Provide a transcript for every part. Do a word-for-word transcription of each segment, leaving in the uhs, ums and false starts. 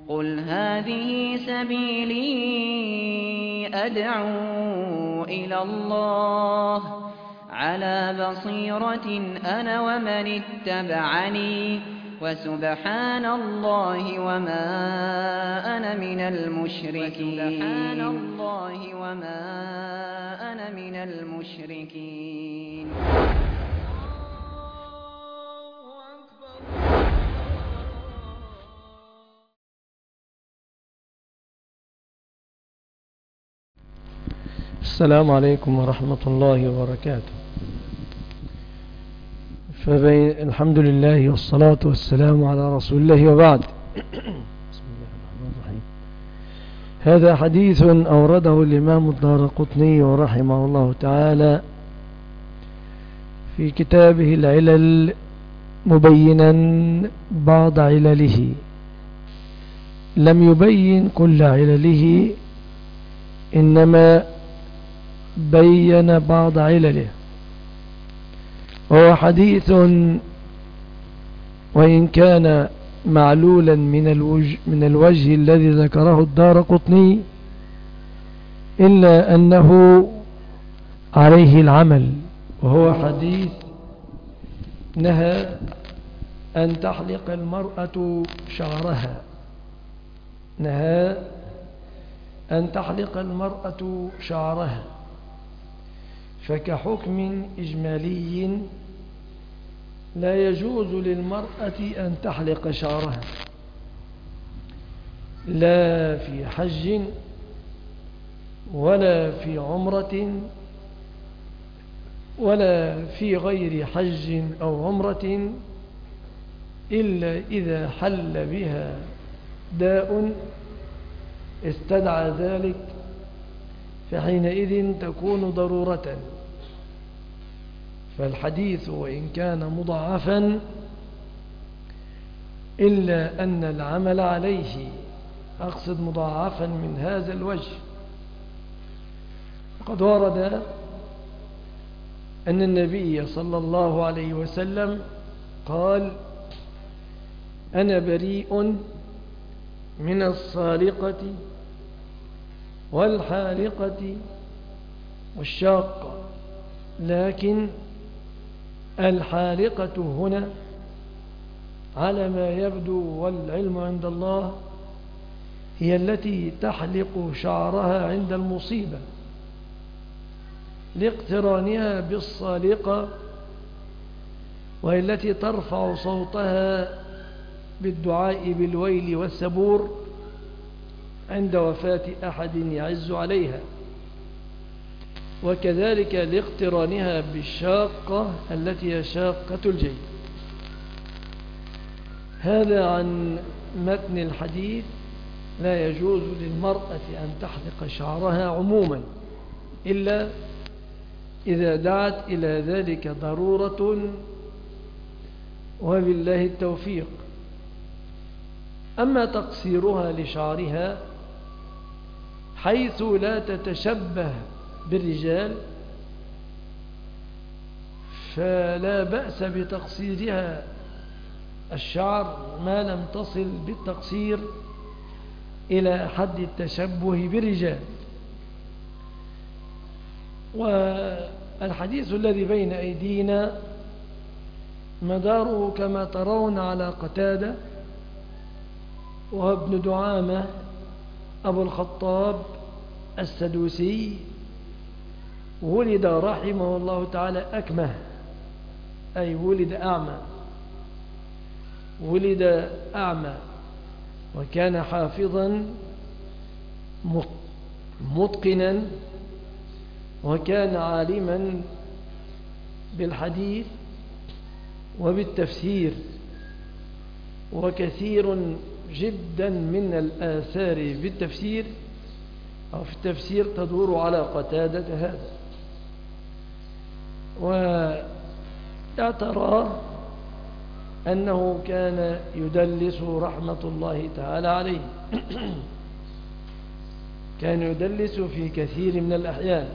قُلْ هَٰذِهِ سَبِيلِي أَدْعُو إِلَى اللَّهِ ۚ عَلَىٰ بَصِيرَةٍ أَنَا وَمَنِ اتَّبَعَنِي ۖ وَسُبْحَانَ اللَّهِ وَمَا أَنَا مِنَ الْمُشْرِكِينَ. السلام عليكم ورحمة الله وبركاته. فبين الحمد لله والصلاة والسلام على رسول الله وبعد. بسم الله الرحمن الرحيم. هذا حديث أورده الإمام الدارقطني رحمه الله تعالى في كتابه العلل، مبينا بعض علله، لم يبين كل علله، إنما بين بعض علله. وهو حديث وإن كان معلولا من الوجه, من الوجه الذي ذكره الدارقطني، إلا أنه عليه العمل. وهو حديث نهى أن تحلق المرأة شعرها نهى أن تحلق المرأة شعرها فكحكم إجمالي لا يجوز للمرأة أن تحلق شعرها، لا في حج ولا في عمرة ولا في غير حج أو عمرة، إلا إذا حل بها داء استدعى ذلك، فحينئذ تكون ضرورة. فالحديث وإن كان مضاعفا إلا أن العمل عليه، أقصد مضاعفا من هذا الوجه. وقد ورد أن النبي صلى الله عليه وسلم قال: أنا بريء من الصالقة والحالقة والشاقة، لكن الحالقة هنا على ما يبدو والعلم عند الله هي التي تحلق شعرها عند المصيبة لاقترانها بالصالقة، وهي التي ترفع صوتها بالدعاء بالويل والثبور عند وفاة أحد يعز عليها، وكذلك لاقترانها بالشاقة التي هي شاقة الجيب. هذا عن متن الحديث. لا يجوز للمرأة أن تحلق شعرها عموما إلا إذا دعت إلى ذلك ضرورة، وبالله التوفيق. أما تقصيرها لشعرها حيث لا تتشبه بالرجال فلا بأس بتقصيرها الشعر ما لم تصل بالتقصير إلى حد التشبه بالرجال. والحديث الذي بين أيدينا مداره كما ترون على قتادة، وابن دعامة أبو الخطاب السدوسي، ولد رحمه الله تعالى أكمه، أي ولد أعمى ولد أعمى وكان حافظا متقنا، وكان عالما بالحديث وبالتفسير، وكثير جدا من الآثار بالتفسير أو في التفسير تدور على قتادة هذا. واعترى أنه كان يدلس رحمة الله تعالى عليه كان يدلس في كثير من الأحيان.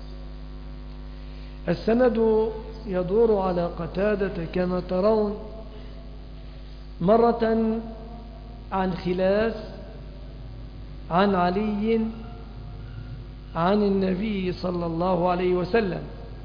السند يدور على قتادة كما ترون، مرة عن خلاس عن علي عن النبي صلى الله عليه وسلم،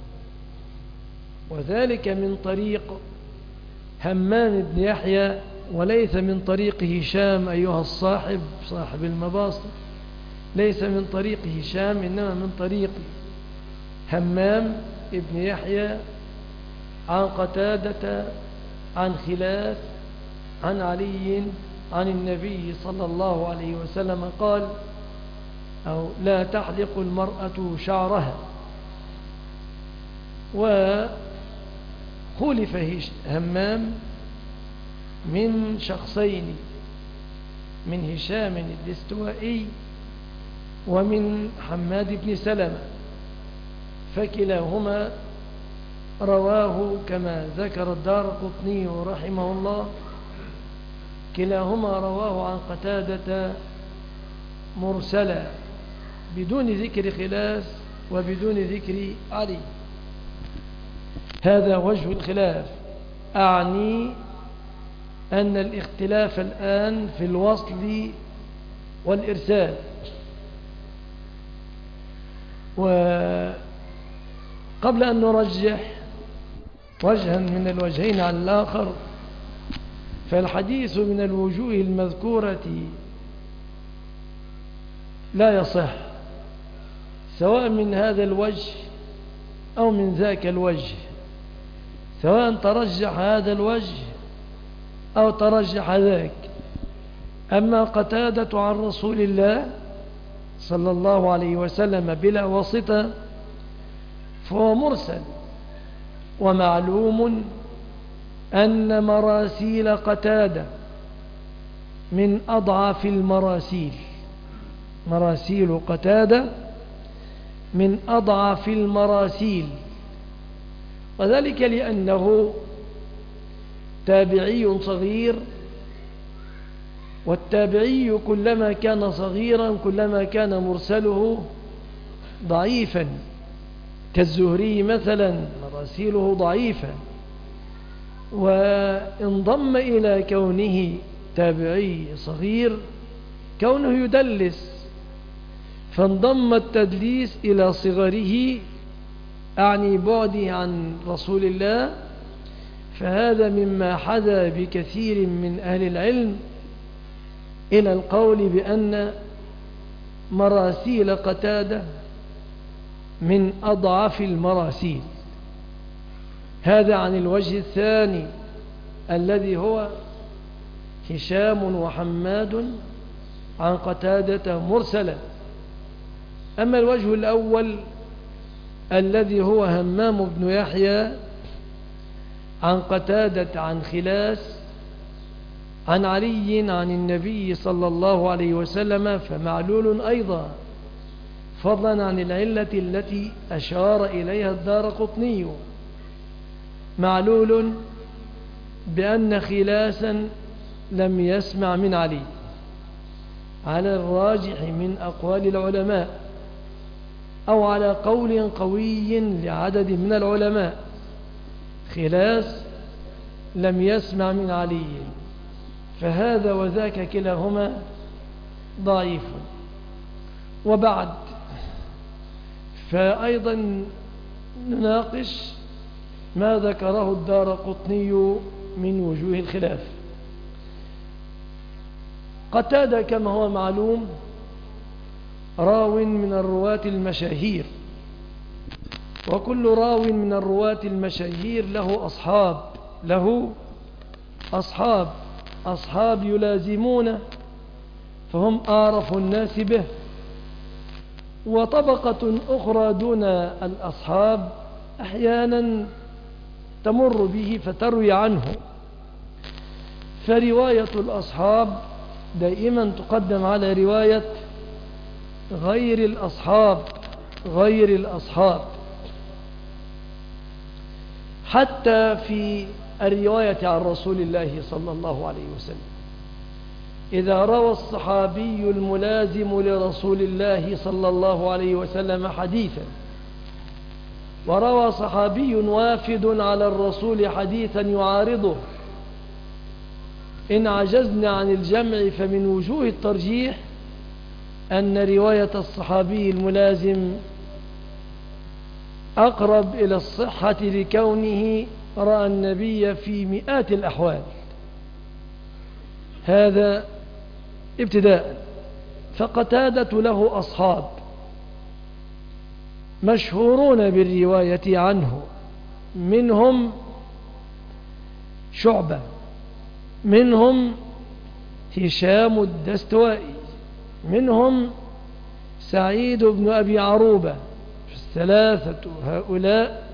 وذلك من طريق همام بن يحيى وليس من طريق هشام أيها الصاحب صاحب المباسط، ليس من طريق هشام إنما من طريق همام بن يحيى عن قتادة عن خلاف عن علي عن النبي صلى الله عليه وسلم قال: أو لا تحلق المرأة شعرها. وخلف همام من شخصين، من هشام الاستوائي ومن حماد بن سلمة، فكلاهما رواه كما ذكر الدارقطني رحمه الله، كلاهما رواه عن قتادة مرسلا بدون ذكر خلاف وبدون ذكر علي. هذا وجه الخلاف، أعني أن الاختلاف الآن في الوصل والإرسال. وقبل أن نرجح وجها من الوجهين على الآخر، فالحديث من الوجوه المذكورة لا يصح، سواء من هذا الوجه أو من ذاك الوجه، سواء ترجح هذا الوجه أو ترجح ذاك. أما قتادة عن رسول الله صلى الله عليه وسلم بلا واسطة فهو مرسل، ومعلوم أن مراسيل قتادة من أضعف المراسيل، مراسيل قتادة من أضعف المراسيل، وذلك لأنه تابعي صغير، والتابعي كلما كان صغيرا كلما كان مرسله ضعيفا، كالزهري مثلا مراسيله ضعيفة، وانضم إلى كونه تابعي صغير كونه يدلس، فانضم التدليس إلى صغره أعني بعده عن رسول الله، فهذا مما حدا بكثير من أهل العلم إلى القول بأن مراسيل قتادة من أضعف المراسيل. هذا عن الوجه الثاني الذي هو هشام وحماد عن قتادة مرسلا. أما الوجه الأول الذي هو همام بن يحيى عن قتادة عن خلاس عن علي عن النبي صلى الله عليه وسلم فمعلول أيضا، فضلا عن العلة التي أشار إليها الدارقطني، معلول بأن خلاسا لم يسمع من علي على الراجح من أقوال العلماء، أو على قول قوي لعدد من العلماء، خلاس لم يسمع من علي، فهذا وذاك كلاهما ضعيف. وبعد فأيضا نناقش ما ذكره الدارقطني من وجوه الخلاف. قتادة كما هو معلوم راو من الرواة المشاهير، وكل راو من الرواة المشاهير له أصحاب، له أصحاب أصحاب يلازمونه فهم أعرف الناس به. وطبقة أخرى دون الأصحاب أحيانا تمر به فتروي عنه، فرواية الأصحاب دائما تقدم على رواية غير الأصحاب غير الأصحاب حتى في الرواية عن رسول الله صلى الله عليه وسلم. إذا روى الصحابي الملازم لرسول الله صلى الله عليه وسلم حديثا، وروى صحابي وافد على الرسول حديثا يعارضه، إن عجزنا عن الجمع فمن وجوه الترجيح أن رواية الصحابي الملازم أقرب إلى الصحة لكونه رأى النبي في مئات الأحوال. هذا ابتداء. فقتادة له أصحاب مشهورون بالرواية عنه، منهم شعبة، منهم هشام الدستوائي، منهم سعيد بن أبي عروبة. الثلاثة هؤلاء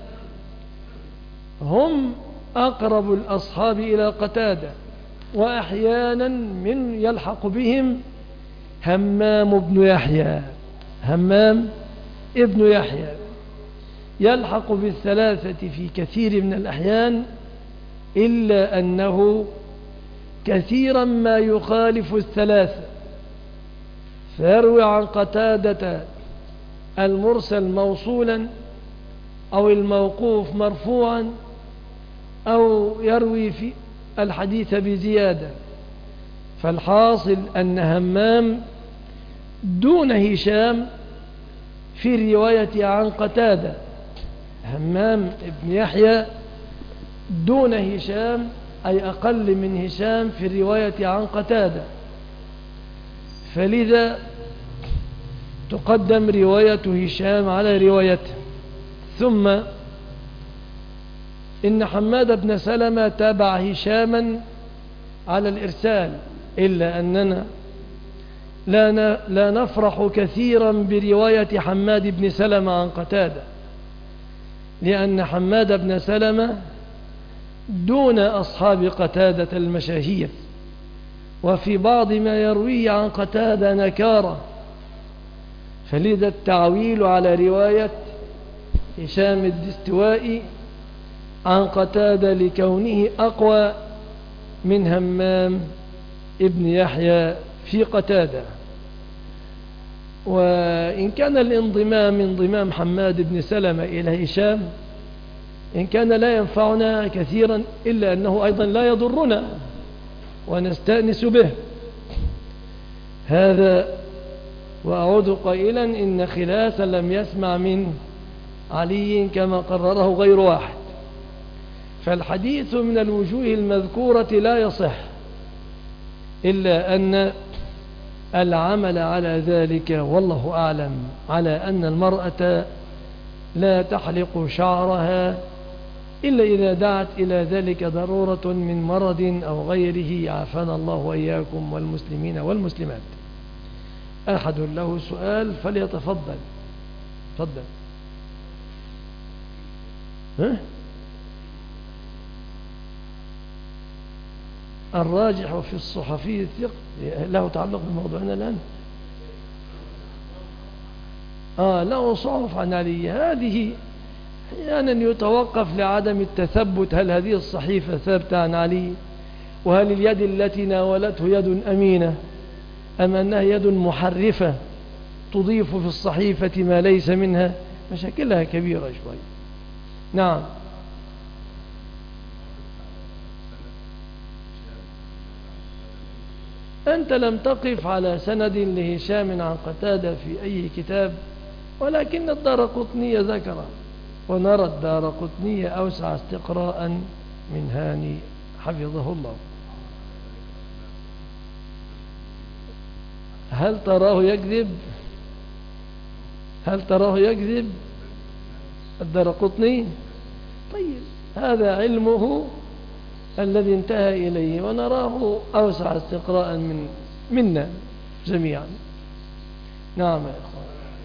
هم أقرب الأصحاب إلى قتادة، وأحيانا من يلحق بهم همام بن يحيى. همام ابن يحيى يلحق بالثلاثة في كثير من الأحيان، إلا أنه كثيرا ما يخالف الثلاثة، فيروي عن قتادة المرسل موصولا أو الموقوف مرفوعا، أو يروي في الحديث بزيادة. فالحاصل أن همام دون هشام في الرواية عن قتادة. همام ابن يحيى دون هشام، أي أقل من هشام في الرواية عن قتادة، فلذا تقدم رواية هشام على روايته. ثم إن حماد بن سلمة تابع هشاما على الإرسال، إلا أننا لا لا نفرح كثيرا برواية حماد بن سلمة عن قتادة، لأن حماد بن سلمة دون أصحاب قتادة المشاهير، وفي بعض ما يرويه عن قتادة نكارة، فلذا التعويل على رواية هشام الدستوائي عن قتادة لكونه أقوى من همام ابن يحيى في قتادة. وإن كان الانضمام انضمام حماد بن سلمة إلى هشام إن كان لا ينفعنا كثيرا، إلا أنه أيضا لا يضرنا ونستأنس به. هذا وأعود قائلا إن خلاسا لم يسمع من علي كما قرره غير واحد، فالحديث من الوجوه المذكورة لا يصح، إلا أن العمل على ذلك والله أعلم على أن المرأة لا تحلق شعرها إلا إذا دعت إلى ذلك ضرورة من مرض أو غيره، عافانا الله وإياكم والمسلمين والمسلمات. أحد له سؤال فليتفضل. تفضل. ها؟ الراجح في الصحفي الثقة له تعلق بموضوعنا الآن. آه له صحف عن علي، هذه أحيانا يتوقف لعدم التثبت، هل هذه الصحيفة ثابتة عن علي، وهل اليد التي ناولته يد أمينة أم أنها يد محرفة تضيف في الصحيفة ما ليس منها. مشاكلها كبيرة شوي. نعم. أنت لم تقف على سند لهشام عن قتادة في أي كتاب، ولكن الدارقطني ذكر، ونرى الدارقطني أوسع استقراء من هاني حفظه الله. هل تراه يكذب؟ هل تراه يكذب الدارقطني؟ طيب، هذا علمه الذي انتهى إليه، ونراه أوسع استقراء من منا جميعا. نعم يا إخوان.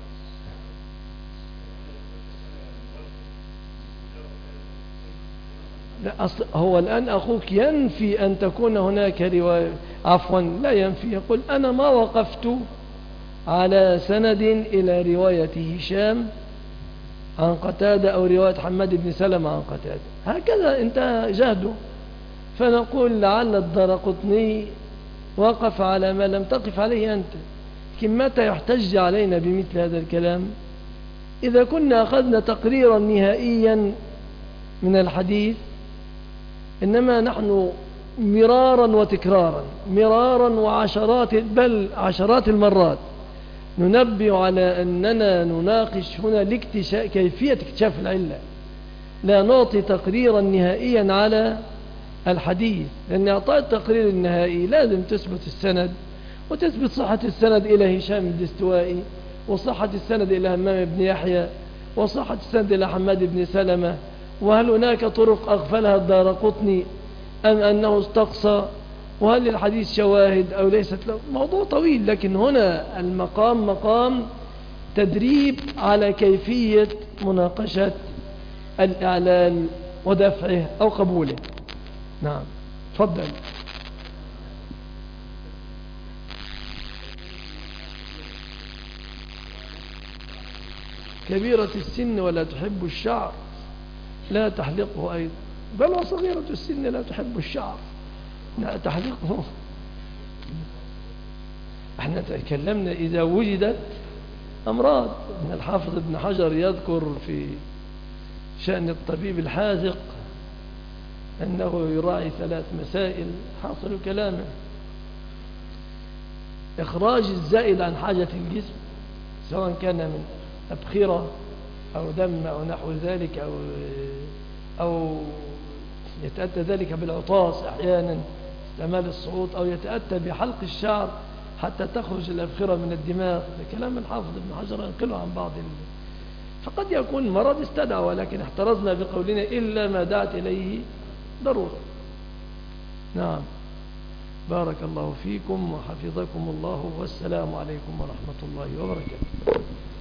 لا، أصل هو الآن أخوك ينفي أن تكون هناك رواية، عفوا لا ينفي، يقول أنا ما وقفت على سند إلى رواية هشام عن قتادة أو رواية حماد بن سلمة عن قتادة، هكذا انتهى جهده. فنقول لعل الدارقطني وقف على ما لم تقف عليه أنت. لكن متى يحتج علينا بمثل هذا الكلام؟ إذا كنا أخذنا تقريرا نهائيا من الحديث، إنما نحن مرارا وتكرارا، مرارا وعشرات بل عشرات المرات ننبه على أننا نناقش هنا لاكتشاف كيفية اكتشاف العلة، لا نعطي تقريرا نهائيا على الحديث، لأن إعطاء التقرير النهائي لازم تثبت السند، وتثبت صحة السند إلى هشام الدستوائي، وصحة السند إلى همام بن يحيى، وصحة السند إلى حماد بن سلمة، وهل هناك طرق أغفلها الدارقطني أم أنه استقصى، وهل للحديث شواهد أو ليست له. موضوع طويل، لكن هنا المقام مقام تدريب على كيفية مناقشة الإعلان ودفعه أو قبوله. نعم تفضل. كبيرة السن ولا تحب الشعر لا تحلقه أيضا، بل وصغيرة السن لا تحب الشعر لا تحلقه. احنا تكلمنا إذا وجدت أمراض. ابن الحافظ ابن حجر يذكر في شأن الطبيب الحاذق أنه يراعي ثلاث مسائل حاصل كلامه: إخراج الزائد عن حاجة الجسم، سواء كان من أبخرة أو دم أو نحو ذلك، أو أو يتأتى ذلك بالعطاس أحيانا استعمال الصوت، أو يتأتى بحلق الشعر حتى تخرج الأبخرة من الدماغ. كلام الحافظ ابن حجر ينقله عن بعض ال... فقد يكون مرض استدعى، ولكن احترزنا بقولنا إلا ما دعت إليه ضرورة. نعم بارك الله فيكم وحفظكم الله، والسلام عليكم ورحمة الله وبركاته.